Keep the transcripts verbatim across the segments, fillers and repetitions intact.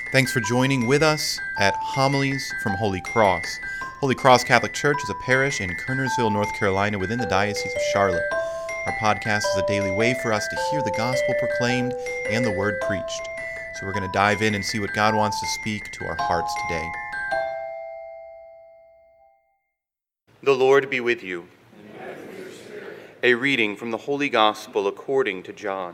Thanks for joining with us at Homilies from Holy Cross. Holy Cross Catholic Church is a parish in Kernersville, North Carolina, within the Diocese of Charlotte. Our podcast is a daily way for us to hear the gospel proclaimed and the word preached. So we're going to dive in and see what God wants to speak to our hearts today. The Lord be with you. And with your spirit. A reading from the Holy Gospel according to John.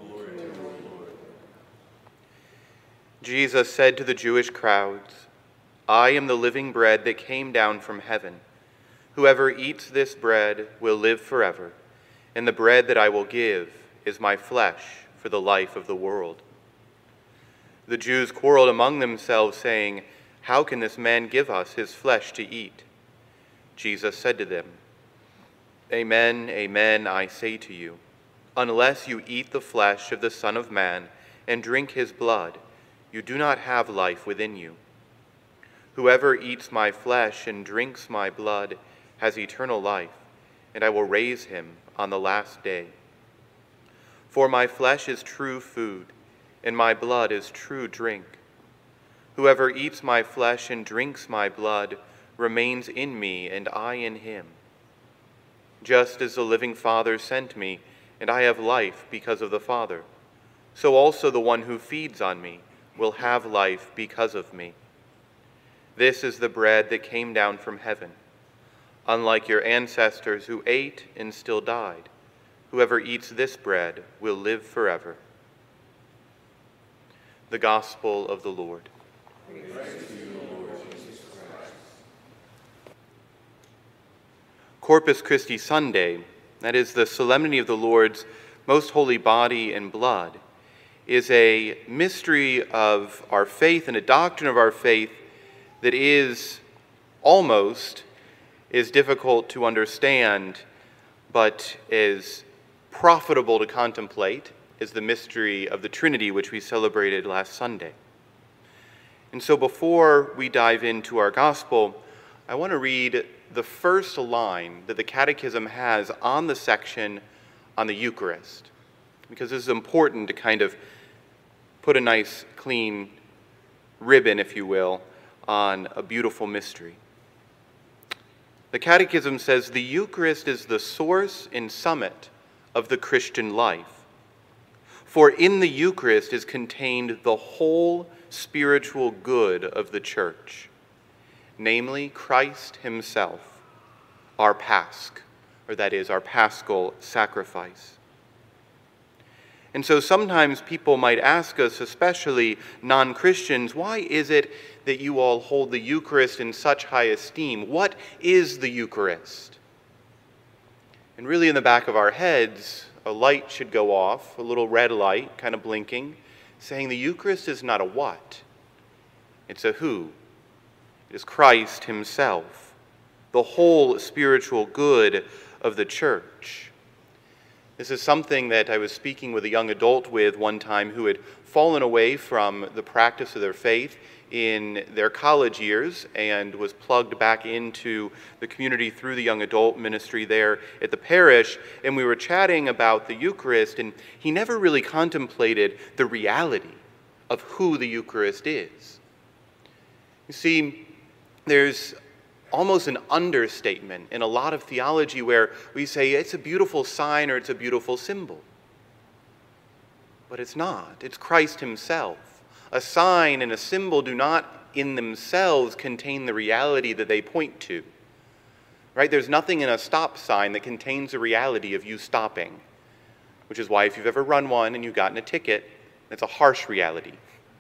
Jesus said to the Jewish crowds, I am the living bread that came down from heaven. Whoever eats this bread will live forever, and the bread that I will give is my flesh for the life of the world. The Jews quarreled among themselves, saying, How can this man give us his flesh to eat? Jesus said to them, Amen, amen, I say to you, unless you eat the flesh of the Son of Man and drink his blood, you do not have life within you. Whoever eats my flesh and drinks my blood has eternal life, and I will raise him on the last day. For my flesh is true food, and my blood is true drink. Whoever eats my flesh and drinks my blood remains in me, and I in him. Just as the living Father sent me, and I have life because of the Father, so also the one who feeds on me will have life because of me. This is the bread that came down from heaven. Unlike your ancestors who ate and still died, whoever eats this bread will live forever. The Gospel of the Lord. Praise to you, Lord Jesus Christ. Corpus Christi Sunday, that is the solemnity of the Lord's most holy body and blood, is a mystery of our faith and a doctrine of our faith that is almost as difficult to understand, but is profitable to contemplate, is the mystery of the Trinity, which we celebrated last Sunday. And so before we dive into our gospel, I want to read the first line that the Catechism has on the section on the Eucharist, because this is important to kind of put a nice, clean ribbon, if you will, on a beautiful mystery. The Catechism says, the Eucharist is the source and summit of the Christian life. For in the Eucharist is contained the whole spiritual good of the Church, namely Christ himself, our Pasch, or that is, our paschal sacrifice. And so sometimes people might ask us, especially non-Christians, why is it that you all hold the Eucharist in such high esteem? What is the Eucharist? And really in the back of our heads, a light should go off, a little red light kind of blinking, saying the Eucharist is not a what, it's a who. It is Christ himself, the whole spiritual good of the Church. This is something that I was speaking with a young adult with one time who had fallen away from the practice of their faith in their college years and was plugged back into the community through the young adult ministry there at the parish. And we were chatting about the Eucharist, and he never really contemplated the reality of who the Eucharist is. You see, there's almost an understatement in a lot of theology where we say it's a beautiful sign or it's a beautiful symbol. But it's not. It's Christ himself. A sign and a symbol do not in themselves contain the reality that they point to. Right? There's nothing in a stop sign that contains the reality of you stopping, which is why if you've ever run one and you've gotten a ticket, it's a harsh reality.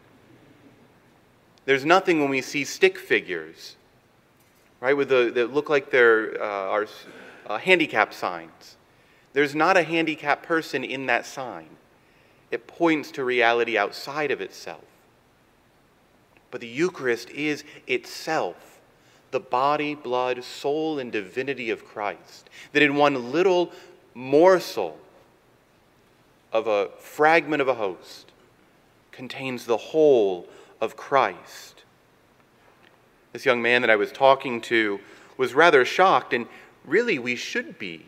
There's nothing when we see stick figures, right, with the that look like they're uh, our uh, handicap signs. There's not a handicapped person in that sign. It points to reality outside of itself. But the Eucharist is itself the body, blood, soul, and divinity of Christ, that in one little morsel of a fragment of a host contains the whole of Christ. This young man that I was talking to was rather shocked, and really we should be.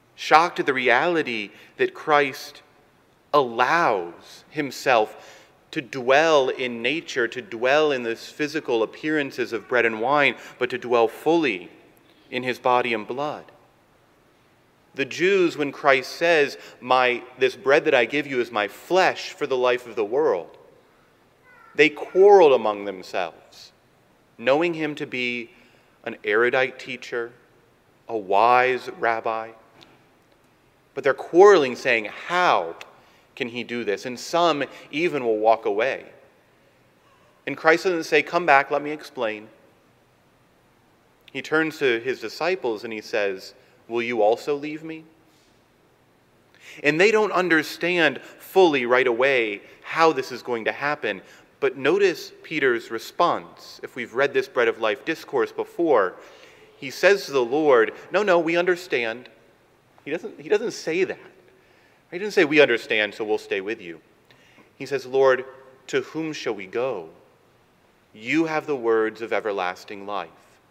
Shocked at the reality that Christ allows himself to dwell in nature, to dwell in this physical appearances of bread and wine, but to dwell fully in his body and blood. The Jews, when Christ says, "My this bread that I give you is my flesh for the life of the world," they quarreled among themselves, knowing him to be an erudite teacher, a wise rabbi. But they're quarreling, saying, "How can he do this?" And some even will walk away. And Christ doesn't say, "Come back, let me explain." He turns to his disciples and he says, "Will you also leave me?" And they don't understand fully right away how this is going to happen. But notice Peter's response. If we've read this Bread of Life discourse before, he says to the Lord, "No, no, we understand." He doesn't, he doesn't say that. He didn't say, "We understand, so we'll stay with you." He says, "Lord, to whom shall we go? You have the words of everlasting life."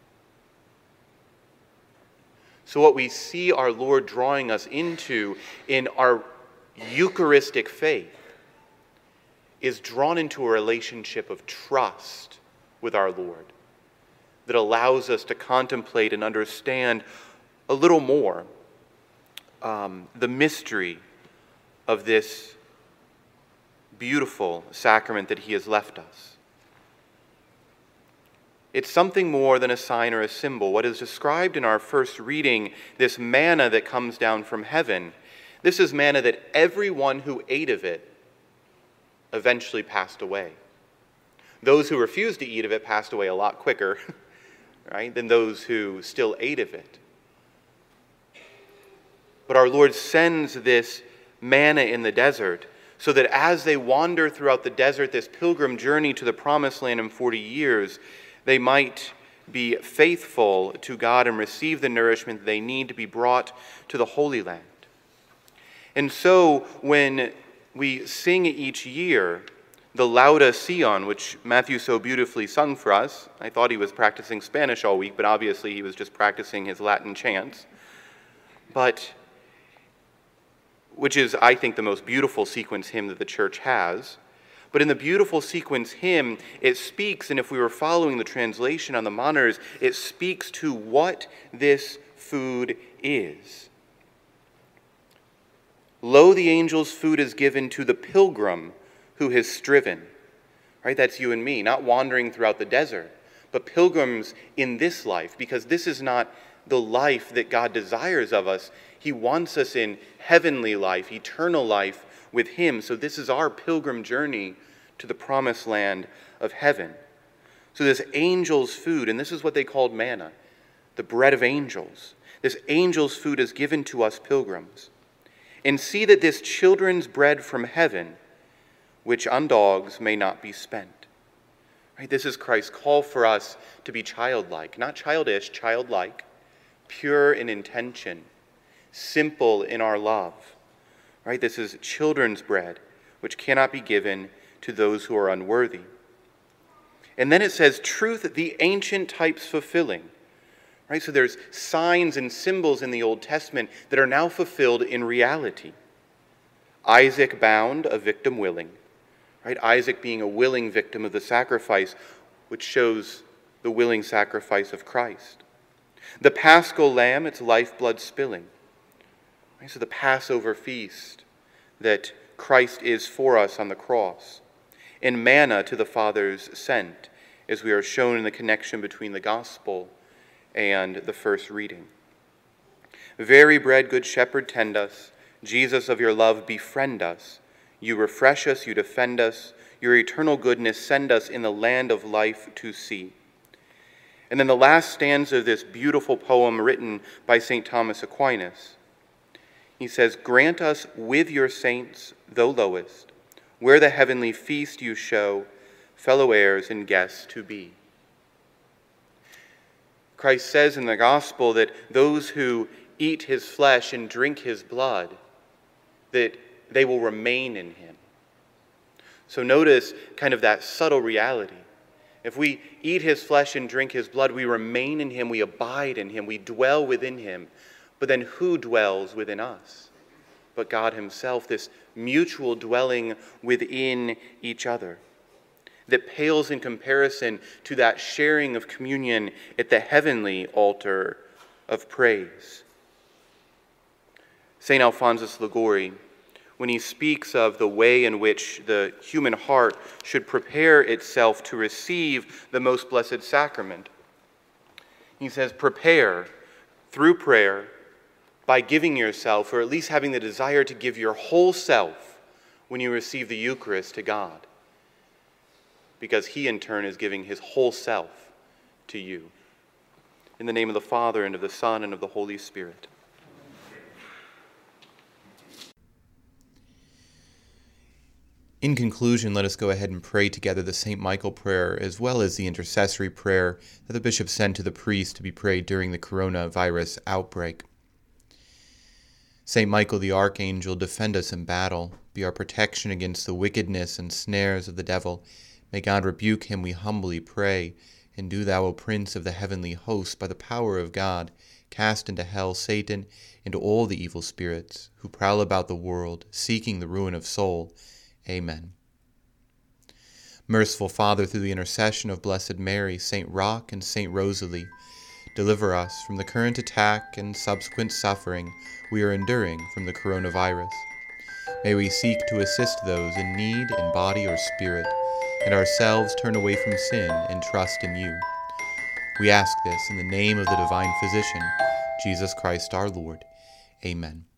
So what we see our Lord drawing us into in our Eucharistic faith is drawn into a relationship of trust with our Lord that allows us to contemplate and understand a little more um, the mystery of this beautiful sacrament that he has left us. It's something more than a sign or a symbol. What is described in our first reading, this manna that comes down from heaven, this is manna that everyone who ate of it eventually passed away. Those who refused to eat of it passed away a lot quicker, right, than those who still ate of it. But our Lord sends this manna in the desert so that as they wander throughout the desert, this pilgrim journey to the promised land in forty years, they might be faithful to God and receive the nourishment they need to be brought to the Holy Land. And so when we sing each year the Lauda Sion, which Matthew so beautifully sung for us, I thought he was practicing Spanish all week, but obviously he was just practicing his Latin chants, but which is, I think, the most beautiful sequence hymn that the church has. But in the beautiful sequence hymn, it speaks, and if we were following the translation on the monitors, it speaks to what this food is. Lo, the angel's food is given to the pilgrim who has striven. Right? That's you and me, not wandering throughout the desert, but pilgrims in this life, because this is not the life that God desires of us. He wants us in heavenly life, eternal life with him. So this is our pilgrim journey to the promised land of heaven. So this angel's food, and this is what they called manna, the bread of angels. This angel's food is given to us pilgrims. And see that this children's bread from heaven, which on dogs may not be spent. Right? This is Christ's call for us to be childlike, not childish, childlike, pure in intention, simple in our love. Right? This is children's bread, which cannot be given to those who are unworthy. And then it says, truth, the ancient types fulfilling. Right? So there's signs and symbols in the Old Testament that are now fulfilled in reality. Isaac bound, a victim willing. Right? Isaac being a willing victim of the sacrifice, which shows the willing sacrifice of Christ. The Paschal lamb, its lifeblood spilling. Right? So the Passover feast that Christ is for us on the cross. And manna to the Father's sent, as we are shown in the connection between the gospel and the first reading. Very bread, good shepherd, tend us. Jesus of your love, befriend us. You refresh us, you defend us. Your eternal goodness send us in the land of life to see. And then the last stanza of this beautiful poem written by Saint Thomas Aquinas. He says, grant us with your saints, though lowest, where the heavenly feast you show, fellow heirs and guests to be. Christ says in the gospel that those who eat his flesh and drink his blood, that they will remain in him. So notice kind of that subtle reality. If we eat his flesh and drink his blood, we remain in him, we abide in him, we dwell within him. But then who dwells within us? But God himself, this mutual dwelling within each other, that pales in comparison to that sharing of communion at the heavenly altar of praise. Saint Alphonsus Liguori, when he speaks of the way in which the human heart should prepare itself to receive the most blessed sacrament, he says, prepare through prayer by giving yourself, or at least having the desire to give your whole self when you receive the Eucharist to God, because he in turn is giving his whole self to you. In the name of the Father, and of the Son, and of the Holy Spirit. In conclusion, let us go ahead and pray together the Saint Michael prayer, as well as the intercessory prayer that the bishop sent to the priest to be prayed during the coronavirus outbreak. Saint Michael the Archangel, defend us in battle. Be our protection against the wickedness and snares of the devil. May God rebuke him, we humbly pray. And do thou, O Prince of the heavenly host, by the power of God, cast into hell Satan and all the evil spirits who prowl about the world, seeking the ruin of soul. Amen. Merciful Father, through the intercession of Blessed Mary, Saint Roch, and Saint Rosalie, deliver us from the current attack and subsequent suffering we are enduring from the coronavirus. May we seek to assist those in need in body or spirit, and ourselves turn away from sin and trust in you. We ask this in the name of the Divine Physician, Jesus Christ our Lord. Amen.